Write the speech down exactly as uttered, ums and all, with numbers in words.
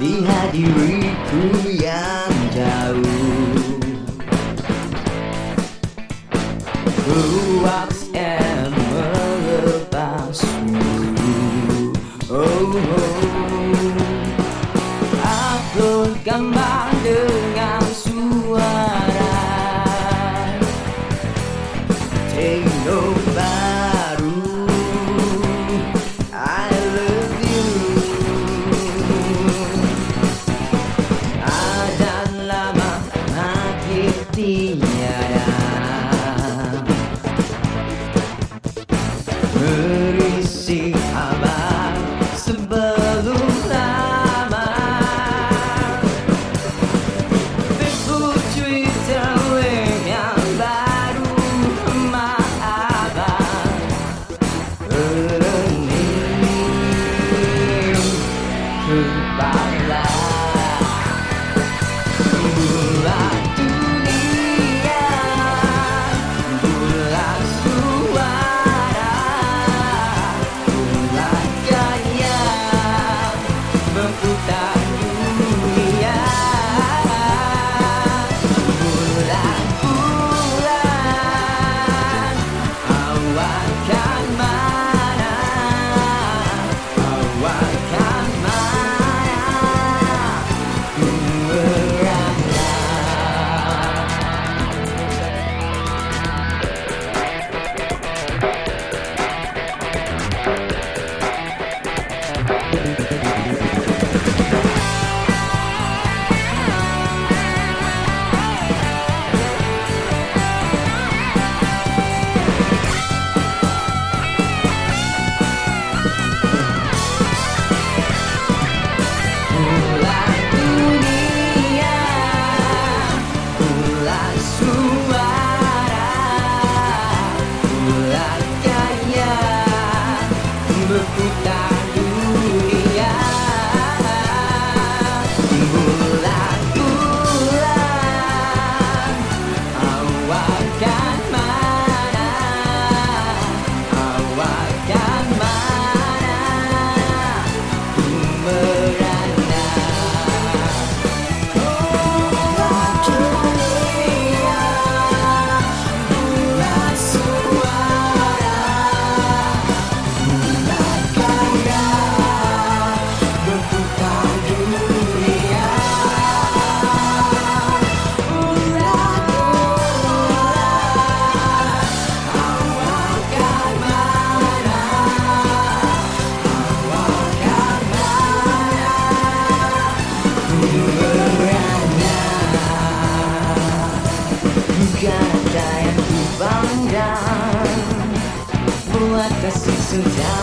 lihat diriku yang jauh. Ruas and melepasmu. Oh, oh. Upload gambar dengan suara techno baru. I love you. Ada lama akhir tiada, berisi kabar sebelum lama. Facebook, Twitter, web yang baru, maafkan hening kepala. Bulan dunia, bulan suara, bulan gaya berputar dunia. Bulan-bulan, awakan mana, awakan mana, ku merana. Bulan dunia, bulan suara, bulan gaya berputar dunia. Bulan-bulan, awakan mana, awakan mana, ku merana. Bulan dunia, bulan suara, bulan gaya berputar dunia. Bulan-bulan, awakan mana, awakan mana, ku merana. Bukan ada yang ku pandang, buat kasih sudah